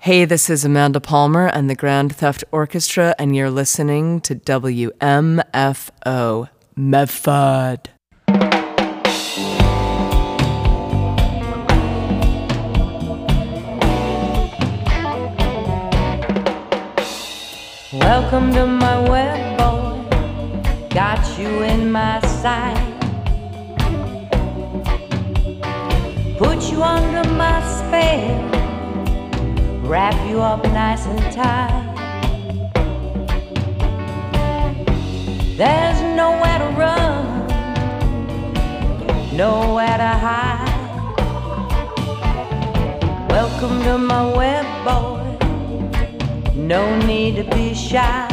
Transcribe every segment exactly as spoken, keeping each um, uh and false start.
Hey, this is Amanda Palmer and the Grand Theft Orchestra, and you're listening to W M F O, Medford. Welcome to my web, boy, got you in my sight. Put you under my spell, wrap you up nice and tight. There's nowhere to run, nowhere to hide. Welcome to my web, boy, no need to be shy.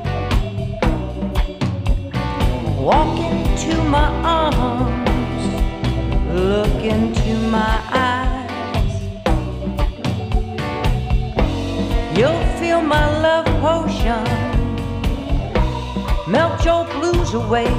Walk into my arms, look into my eyes. You'll feel my love potion melt your blues away.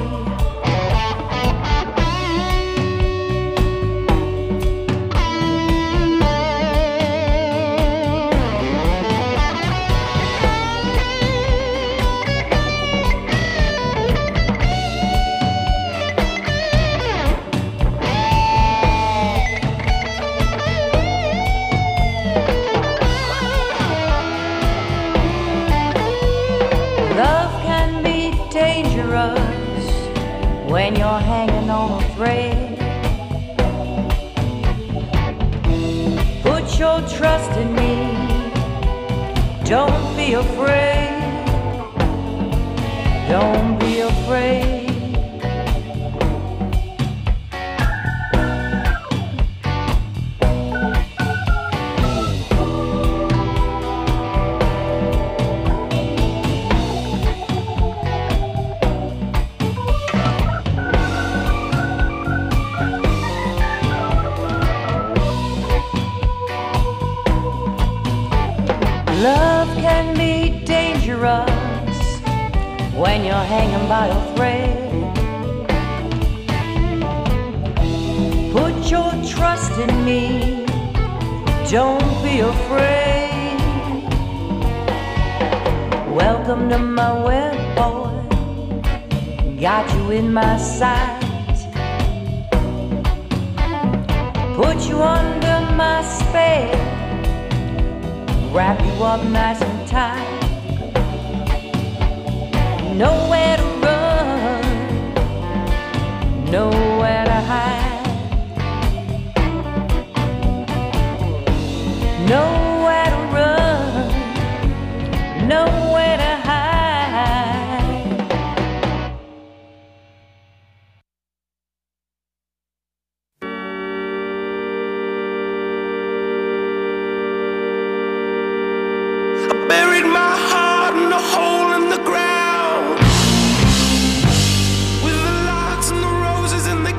When you're hanging on a thread, put your trust in me, don't be afraid, don't be afraid. Love can be dangerous when you're hanging by a thread. Put your trust in me, don't be afraid. Welcome to my web, boy, got you in my sight. Put you under my spell, wrap you up nice and tight. Nowhere to run, nowhere to hide. Nowhere to run, nowhere to hide. Buried my heart in a hole in the ground, with the lights and the roses in the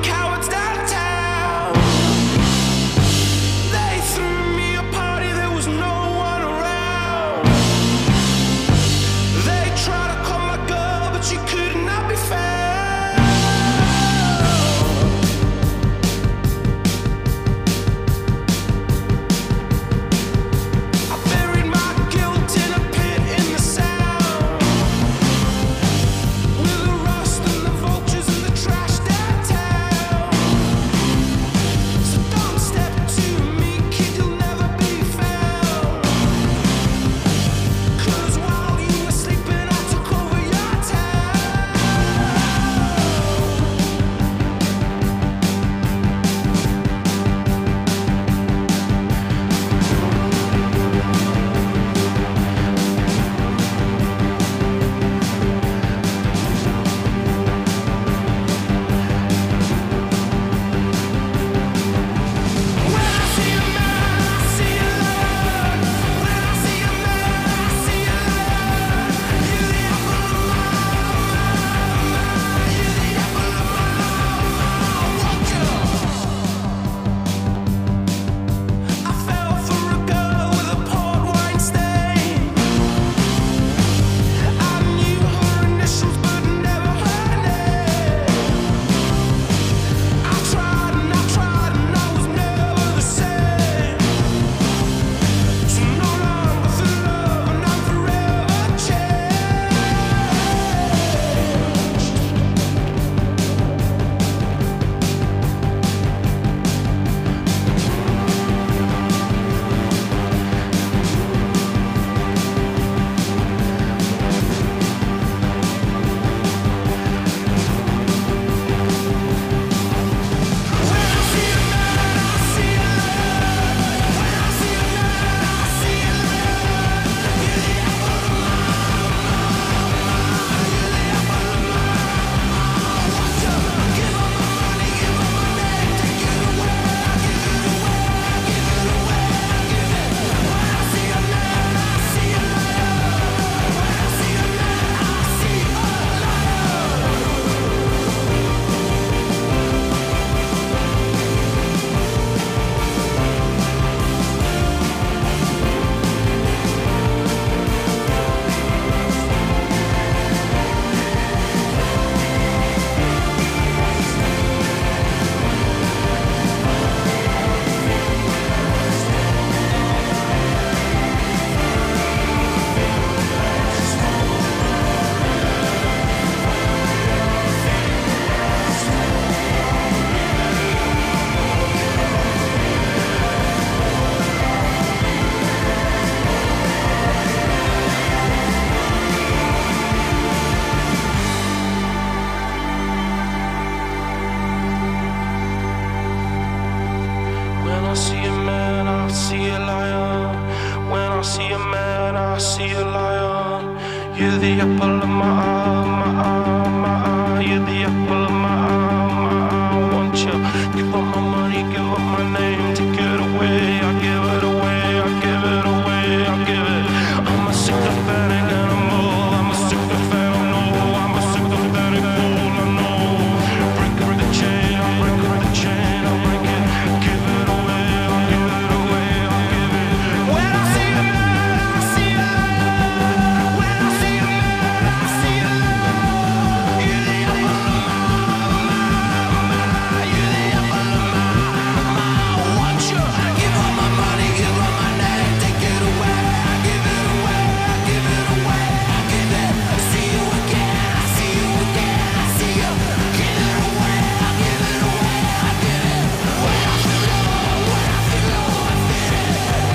man, I see a lion. When I see a man, I see a lion. You're the apple of my eye, my eye, my eye. You're the apple of my eye, my eye. I want you. Give up my money, give up my name. Take it away, I give it away, I give it away, I give it. I'm a sycophantic animal. I'm a sycophantic, no. I'm a sycophantic fool, I know. Break up the chain, I break up the chain, I break it. Give it away, I give it away, I give it. When I see a man, I see a lion. When I see a man, I see a lion. You're the apple of my eye, you're the apple of my eye. I want you. Give up my money, give up my name, take it away. I give it away, I give it away, I give it. See you again, I see you again, I see you. Give it away, I give it away, I give it. When I feel low, when I feel low, I feel it.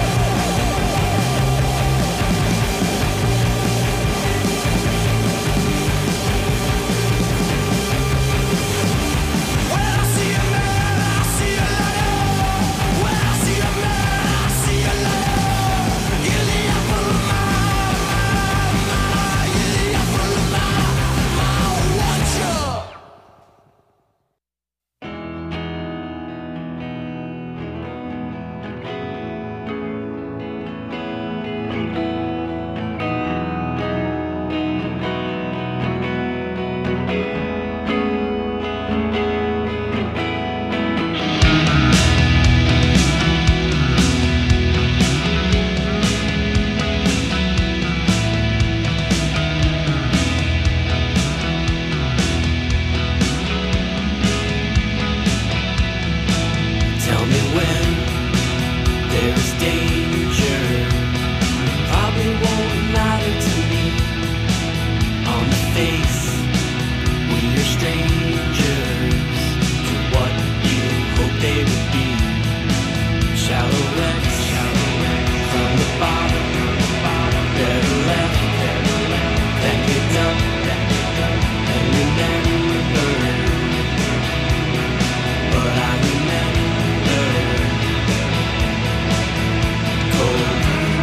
When I see a man, I see a lion. When I see a man, I see a lion. You're the apple of my eye, you're the apple of my eye. I want you. Tell me when there's danger, probably won't matter to me. On the face, we're strangers to what you hoped they would be. Shallow wrecks, from the bottom, better left than picked up and remembered. But I remember cold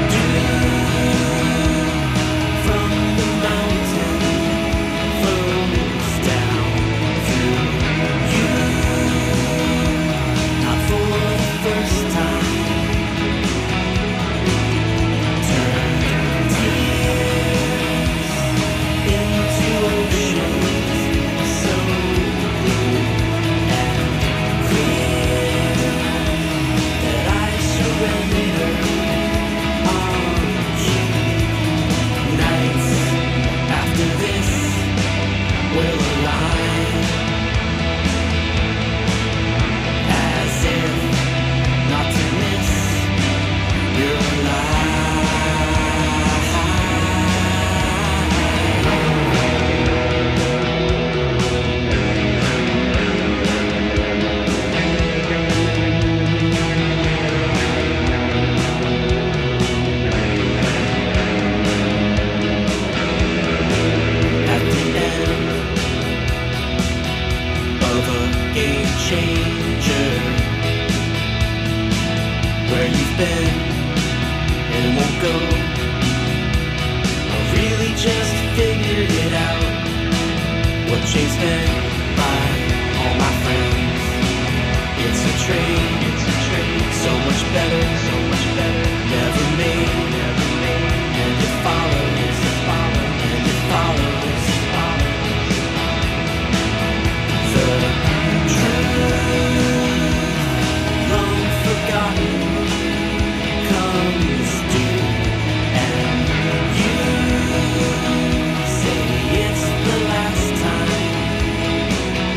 dew from the mountain flows down through you. Not for the first time. Turn tears into oceans so blue and clear that I surrender on you. Nights after this will align as if not to miss your life. At the end of a game changer, where you've been and won't go, I really just figured it out. What changed meant by all my friends. It's a trade, it's a trade, so much better, so much better. Never made, never made, and it follows, it follows, and it follows, it follows. The truth, long forgotten, comes due, and you say it's the last time.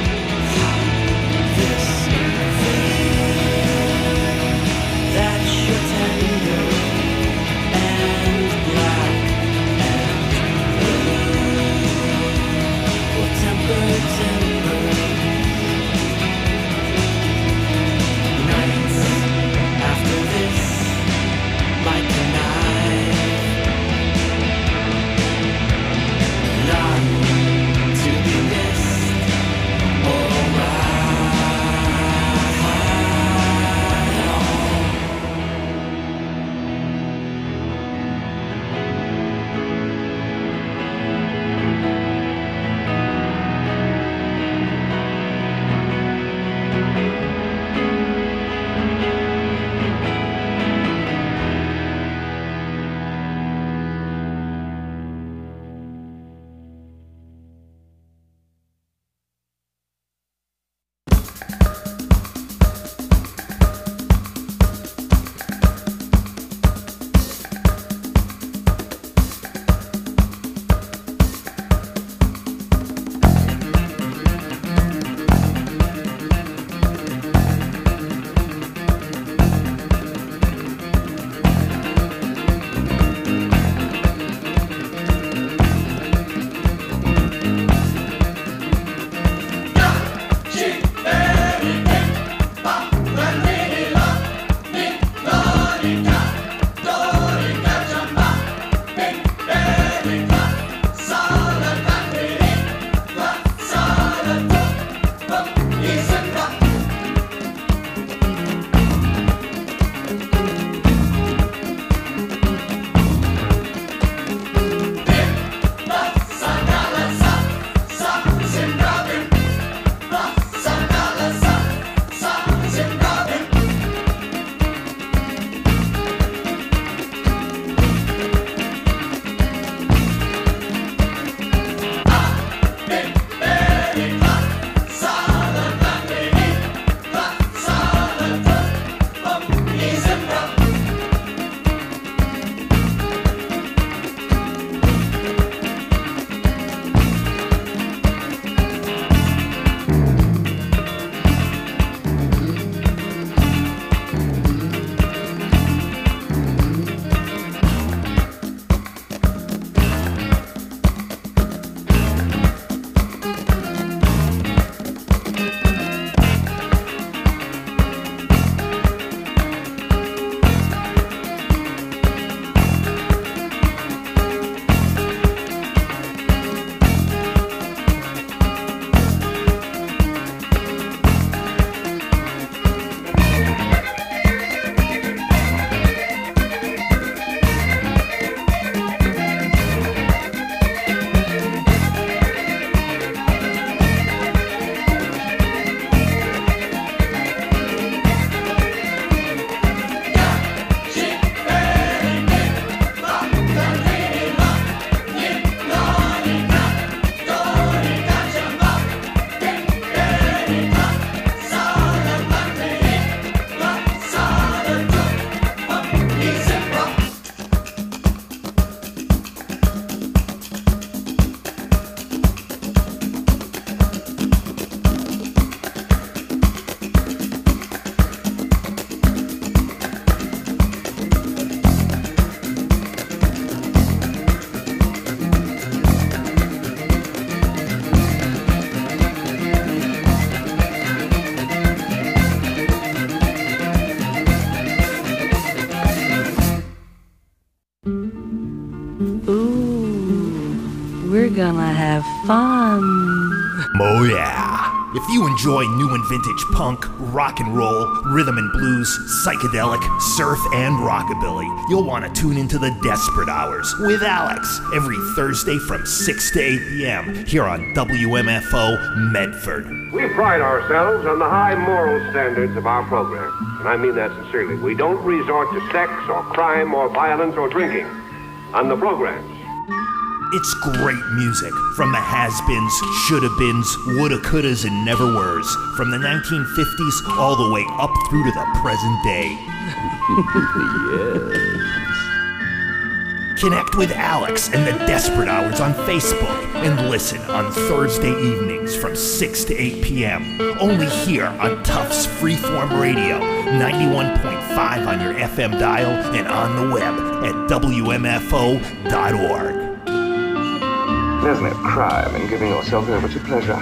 This thing that you we're gonna have fun. Oh yeah. If you enjoy new and vintage punk, rock and roll, rhythm and blues, psychedelic, surf, and rockabilly, you'll want to tune into the Desperate Hours with Alex every Thursday from six to eight p.m. here on W M F O Medford. We pride ourselves on the high moral standards of our program, and I mean that sincerely. We don't resort to sex or crime or violence or drinking on the programs. It's great music from the has-beens, shoulda-beens, woulda, couldas, and never-weres, from the nineteen fifties all the way up through to the present day. Yes. Connect with Alex and the Desperate Hours on Facebook and listen on Thursday evenings from six to eight p.m. only here on Tufts Freeform Radio, ninety-one point five on your F M dial and on the web at W M F O dot org. There's no crime in giving yourself over to pleasure.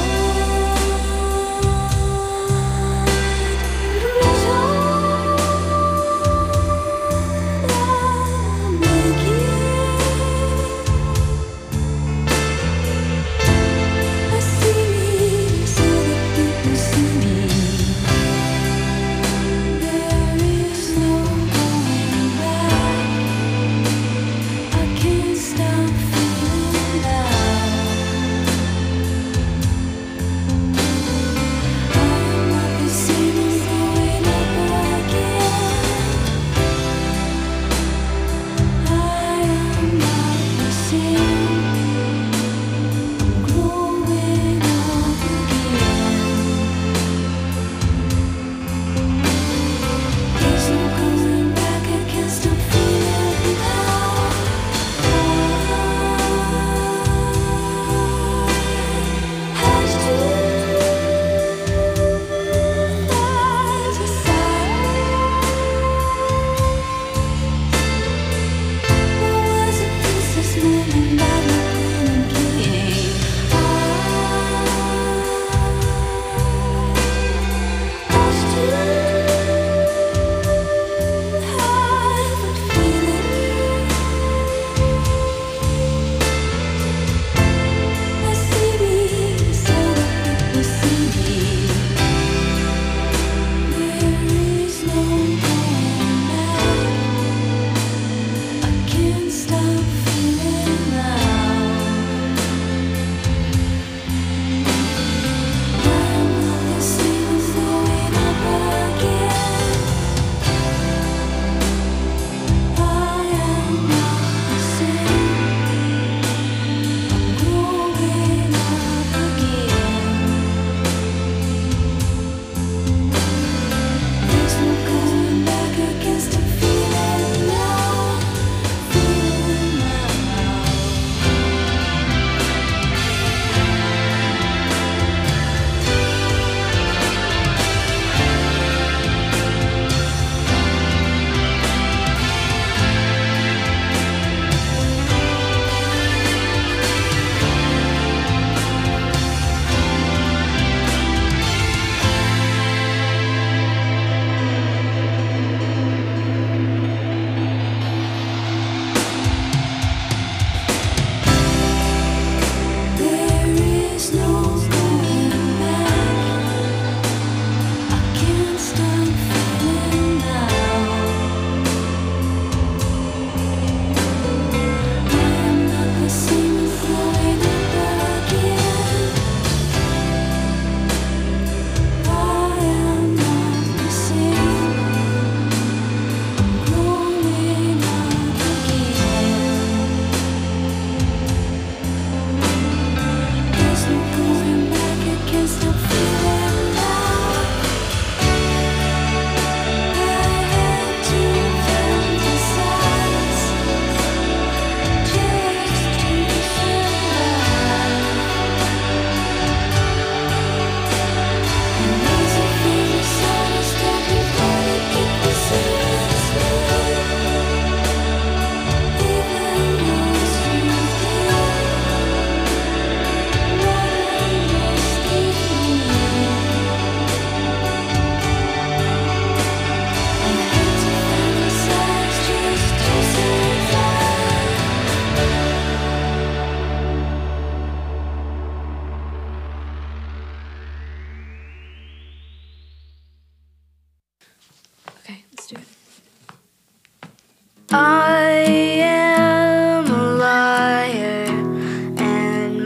Thank you.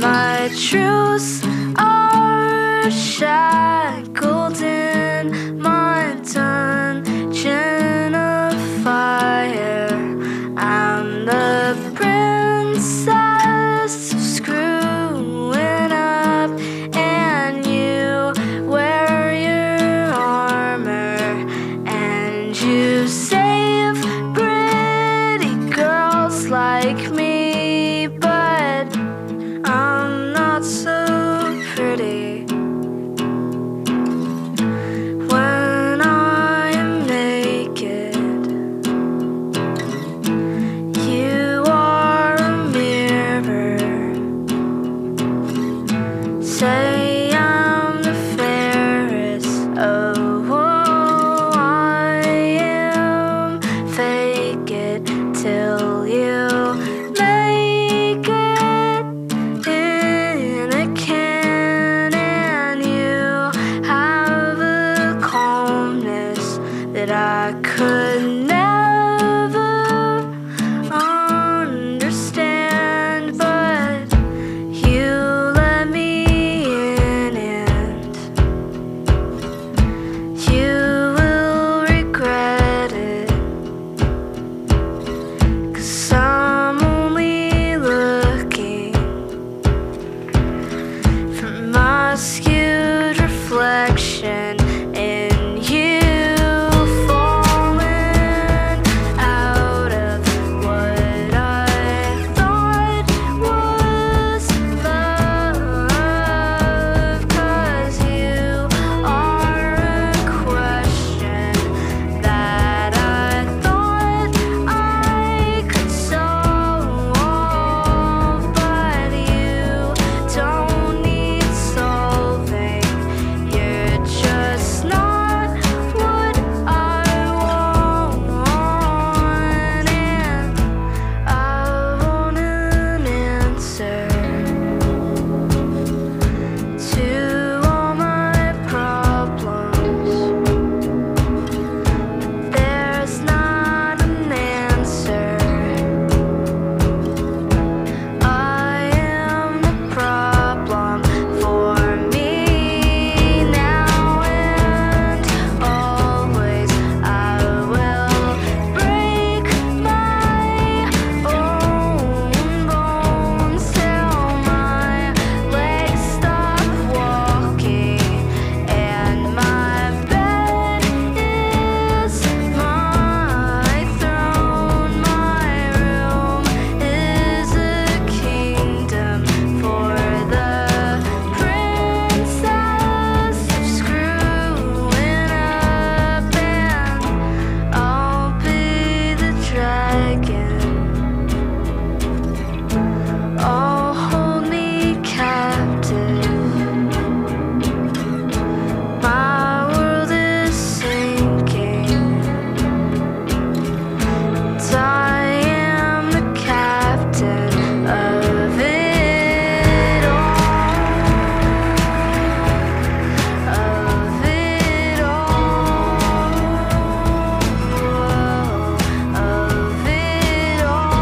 my truths are shackled in my dungeon of fire. I'm the princess of screwing up, and you wear your armor, and you save pretty girls like me, but I'm not so pretty. When I am naked, you are a mirror. Say I'm the fairest. Oh, I am. Fake it till you make it in a can, and you have a calmness that I could never understand, but you let me in, and you will regret it, 'cause I'm only looking for my skewed reflection in you, falling out of what I thought was love, 'cause you are a question that I thought I could solve, but you don't need solving. You're just not what I want, and I want an answer to all my problems. There's not an answer. I am the problem for me now and always. I will break my own bones till my legs stop walking, and my bed is my throne. My room is a kingdom for the princess of screwing up, and I'll be the dragon. Oh, hold me captive. My world is sinking, and I am the captain of it all, of it all, of it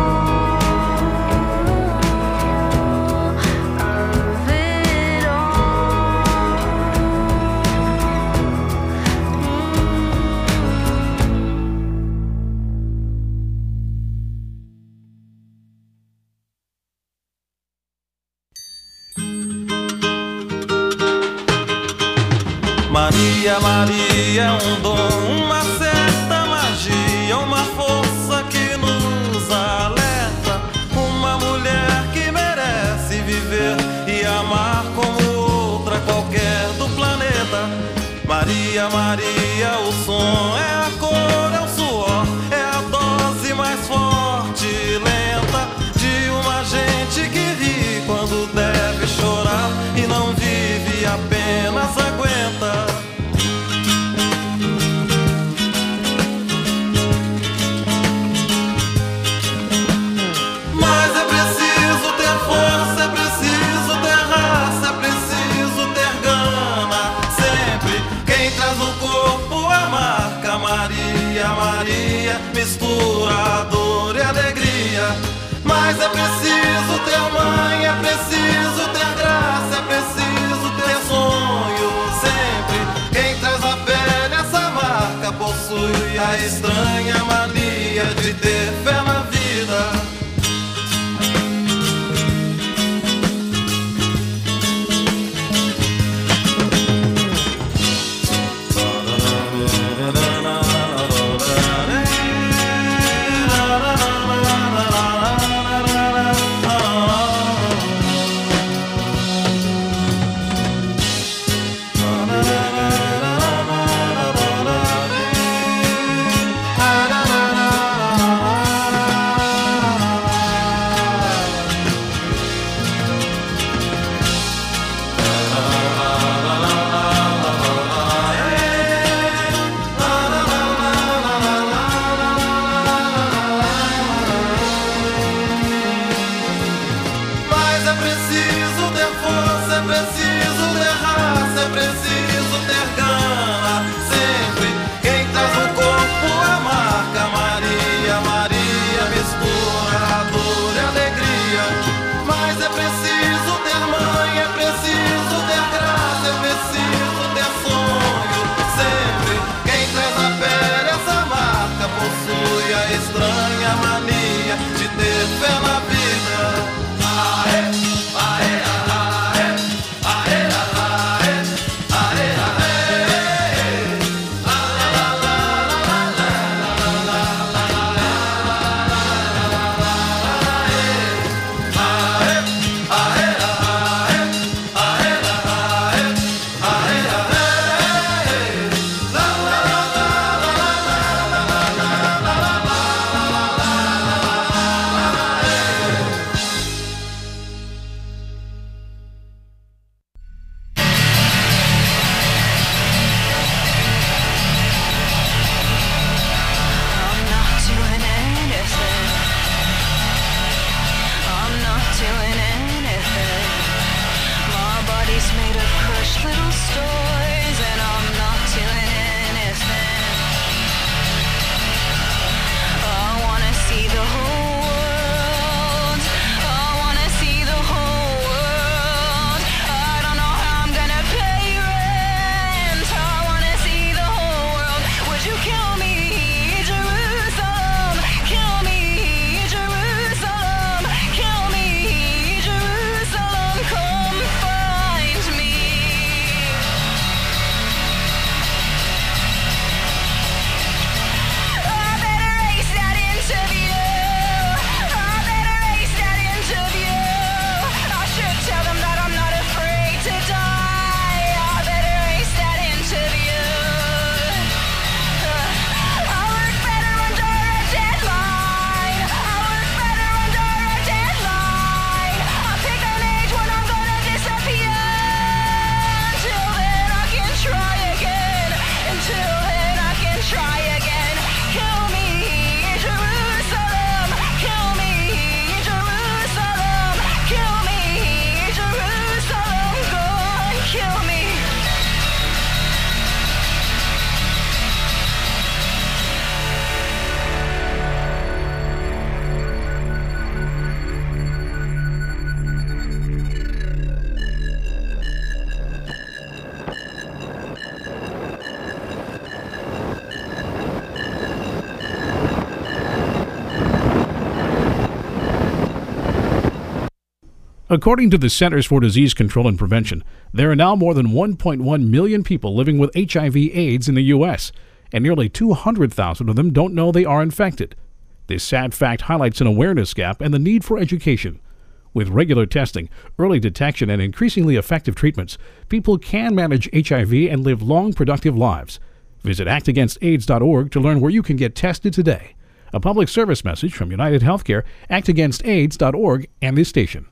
Maria, Maria é um dom, uma certa magia, uma força que nos alerta. Uma mulher que merece viver e amar como outra qualquer do planeta. Maria, Maria, o som é a cor, é o suor, é a dose mais forte e lenta de uma gente que ri quando deve chorar e não vive, apenas aguenta. Mas é preciso ter força, é preciso ter raça, é preciso ter gana. Sempre quem traz no corpo a marca mais a estranha mania de ter fé na vida. According to the Centers for Disease Control and Prevention, there are now more than one point one million people living with H I V AIDS in the U S, and nearly two hundred thousand of them don't know they are infected. This sad fact highlights an awareness gap and the need for education. With regular testing, early detection, and increasingly effective treatments, people can manage H I V and live long, productive lives. Visit act against AIDS dot org to learn where you can get tested today. A public service message from United Healthcare, act against AIDS dot org, and this station.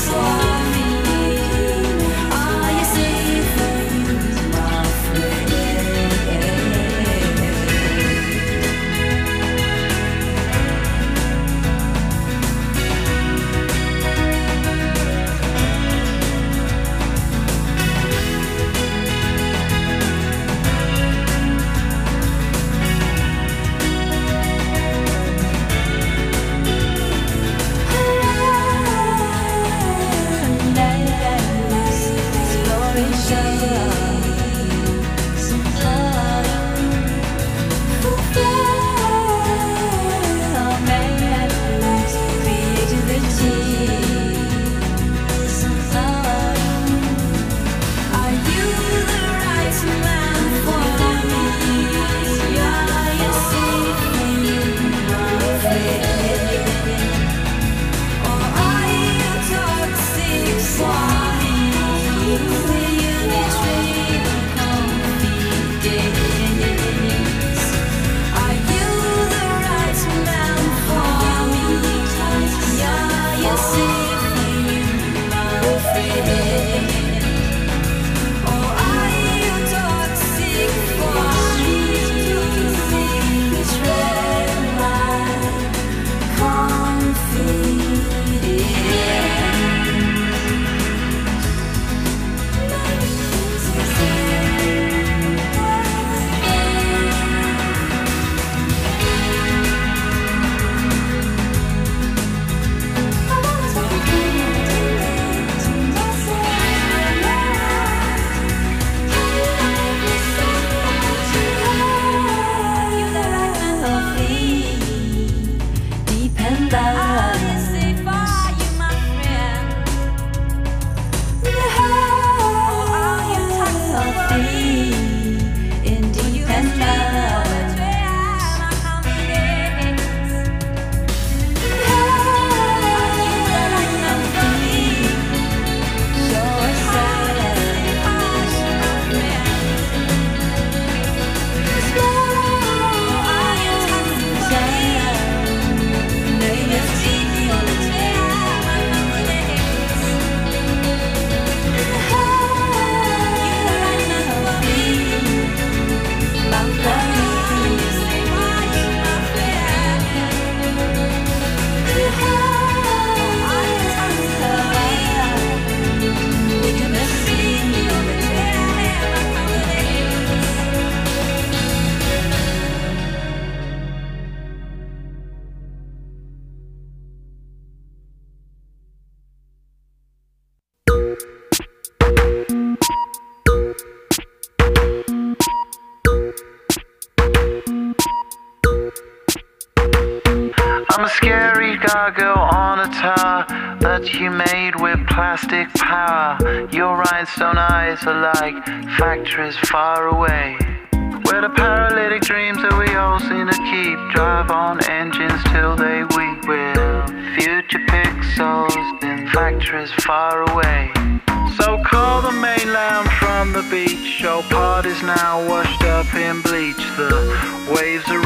I'm a scary gargoyle on a tower that you made with plastic power. Your rhinestone eyes are like factories far away, where the paralytic dreams that we all seem to keep drive on engines till they weep. We're future pixels in factories far away. So call the mainland from the beach. Your part is now washed up in bleach. The waves are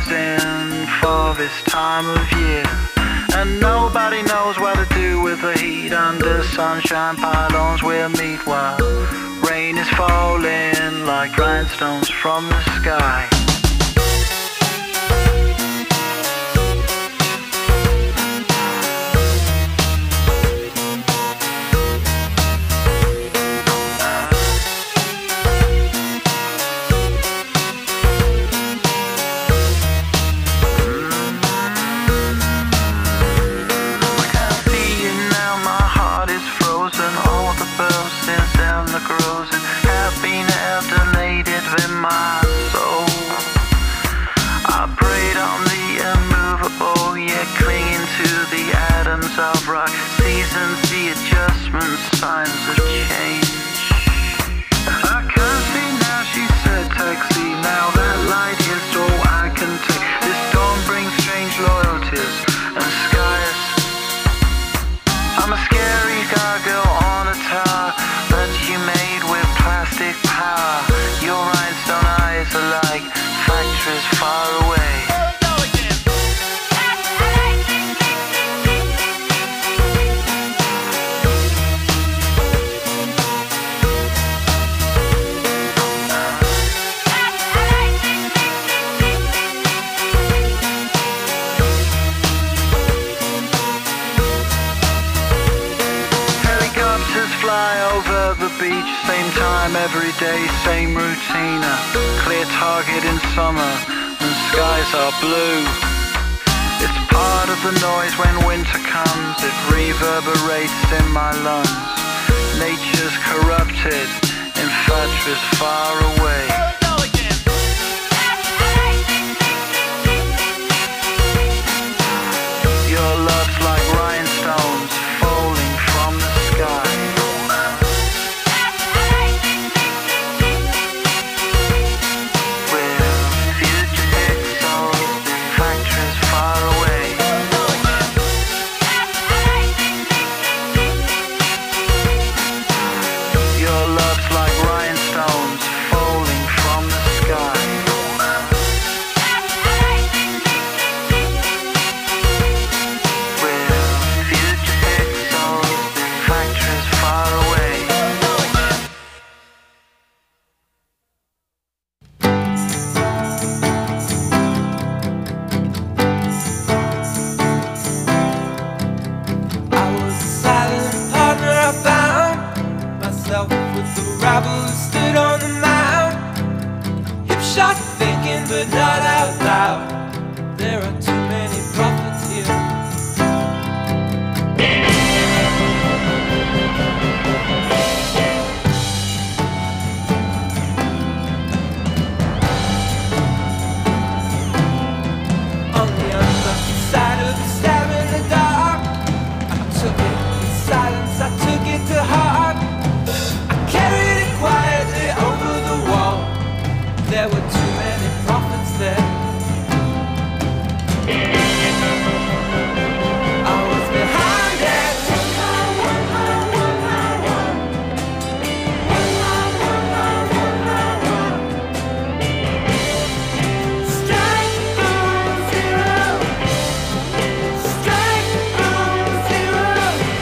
rising for this time of year, and nobody knows what to do with the heat. Under sunshine pylons we'll meet while rain is falling like rhinestones from the sky. Of rock, seasons, the adjustments, signs of change. I can't see now, she said, taxi. Now that light is all I can take. This dawn brings strange loyalties and skies. I'm a scary gargoyle on a tower that you made with plastic power. Your rhinestone eyes are like factories far away. beach, same time every day, same routine. A clear target in summer when skies are blue. It's part of the noise when winter comes, it reverberates in my lungs. Nature's corrupted, infatuous far away. Your love's like rhinestones falling from the sky. We're future pixels, factories far away. Your love's like rhinestones falling from the sky. But not out loud. There are too many prophets here. On the unlucky side of the stab in the dark, I took it in silence, I took it to heart. I carried it quietly over the wall. There were too many prophets there. I was behind it. Strike on zero. Strike on zero.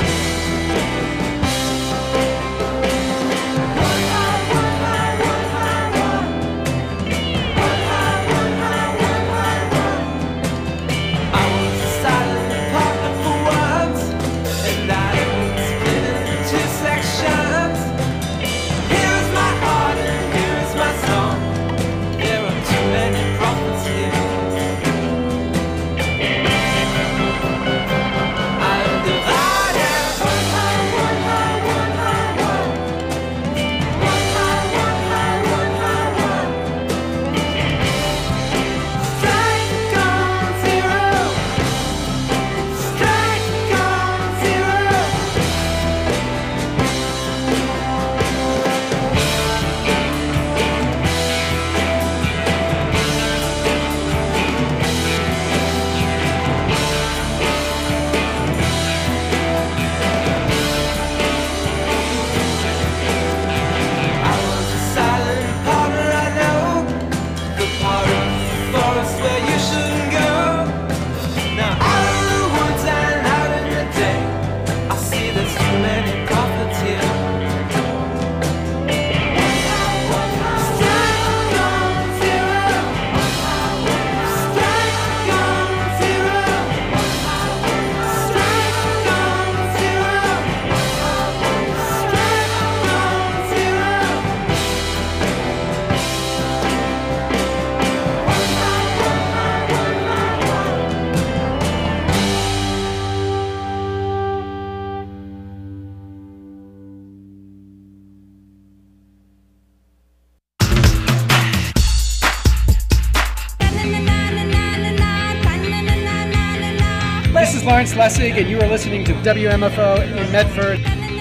This is Lawrence Lessig, and you are listening to W M F O in Medford.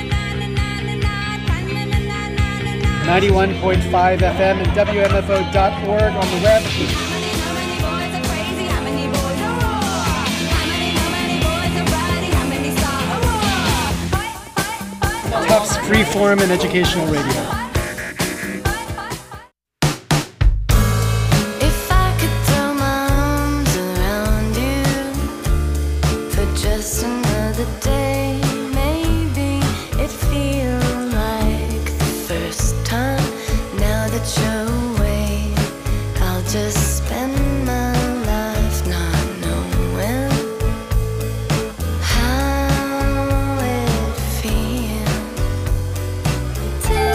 ninety-one point five F M and W M F O dot org on the web. Tufts Freeform and Educational Radio. Till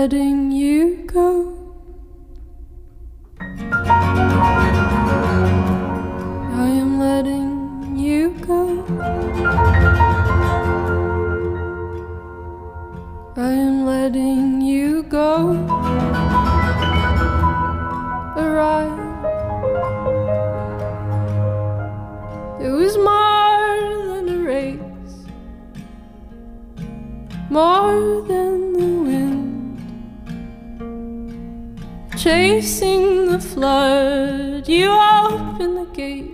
letting you go. I am letting you go. I am letting you go. Arrive. It was more than a race, more than the wind, chasing the flood. You opened the gate.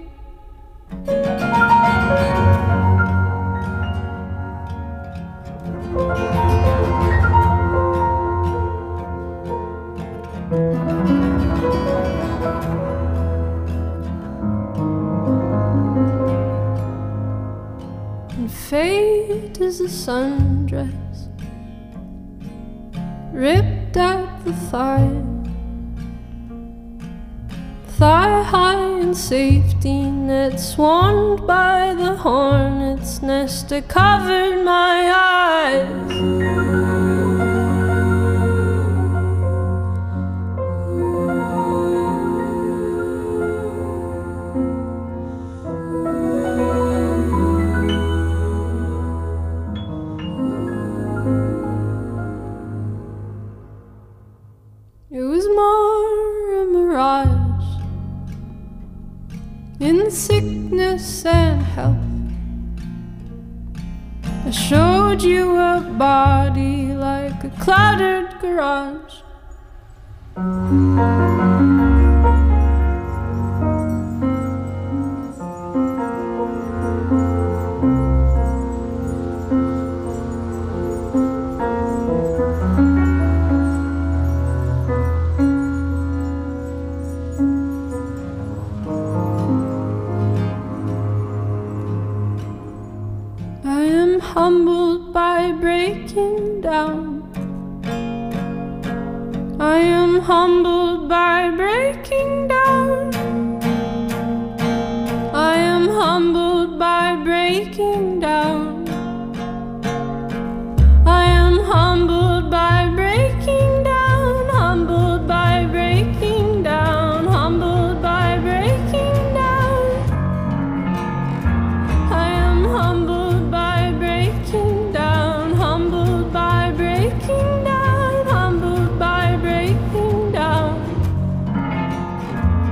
And fate is a sundress ripped at the thigh, thigh high in safety net, swarmed by the hornet's nest that covered my eyes. It was more a mirage in sickness and health. I showed you a body like a cluttered garage. I am humbled by breaking down. I am humbled by breaking down. I am humbled by breaking down. I am humbled by breaking down. Humbled by breaking down. Humbled by breaking down. I am humbled by breaking down. Humbled by breaking down. Humbled by breaking down.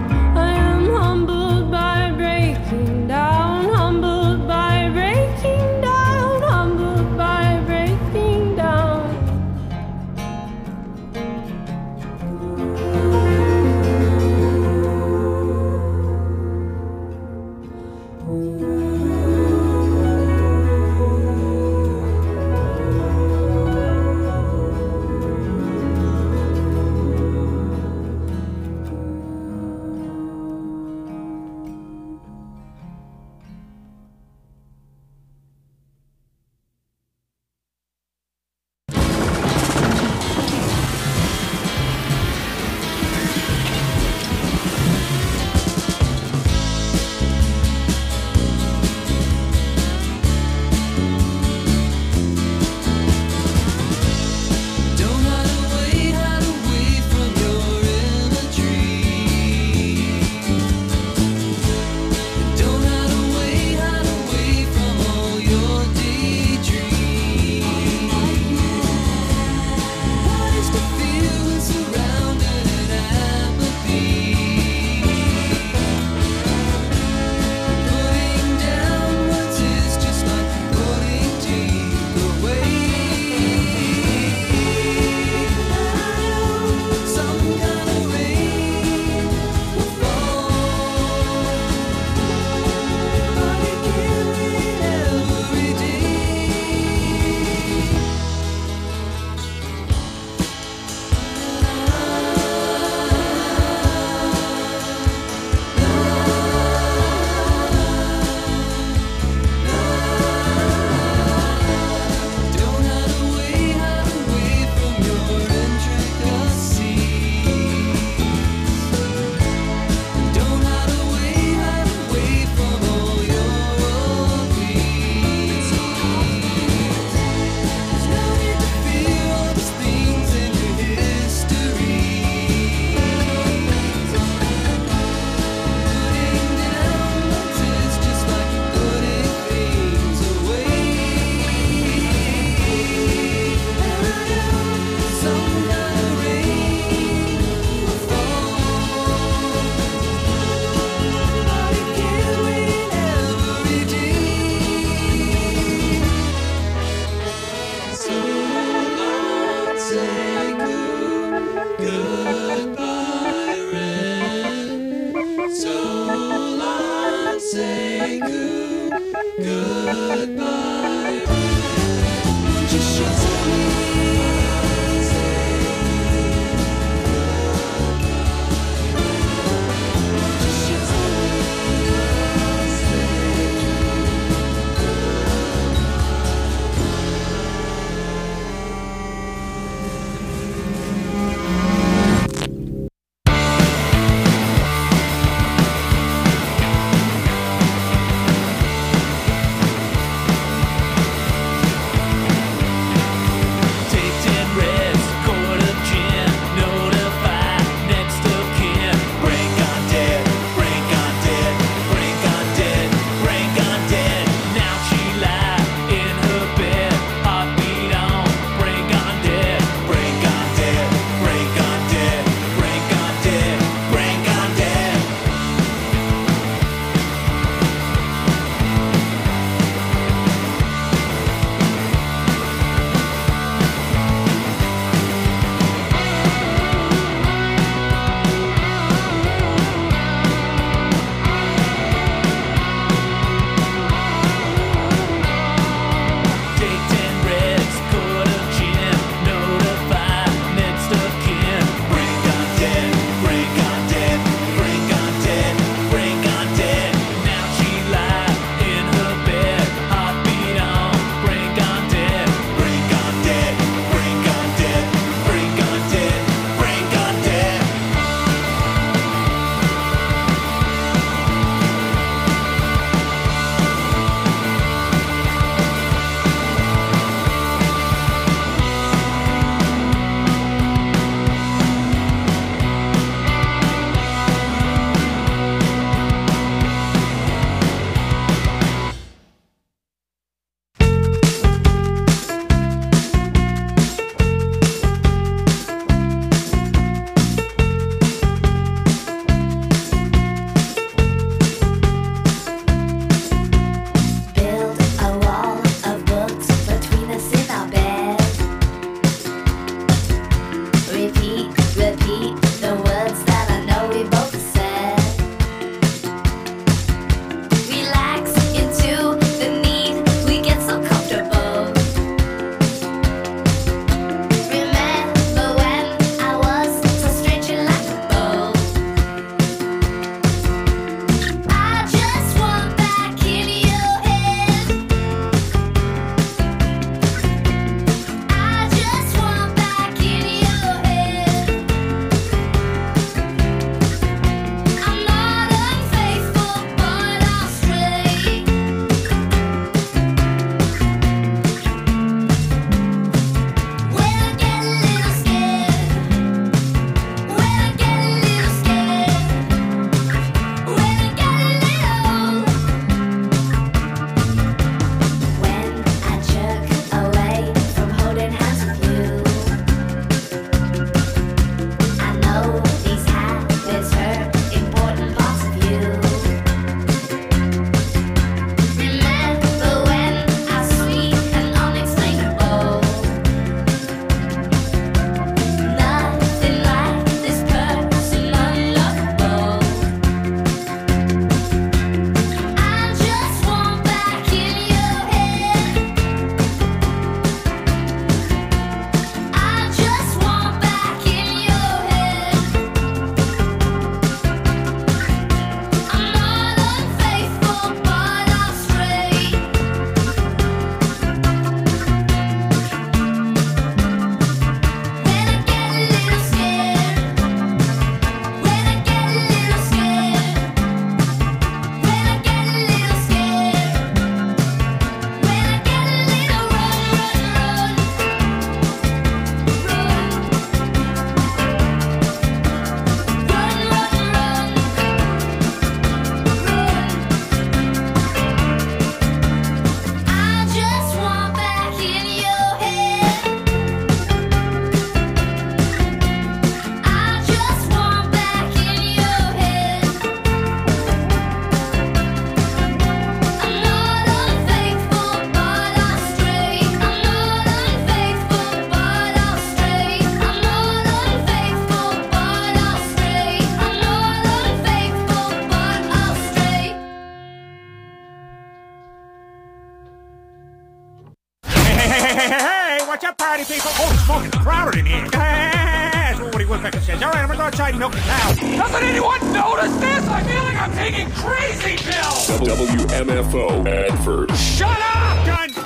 party people. Oh, it's fucking crowded in here. That's what Woody Woodpecker says. All right, I'm gonna go outside and milk the cow. Doesn't anyone notice this? I feel like I'm taking crazy pills. W M F O advert. Shut up! Done.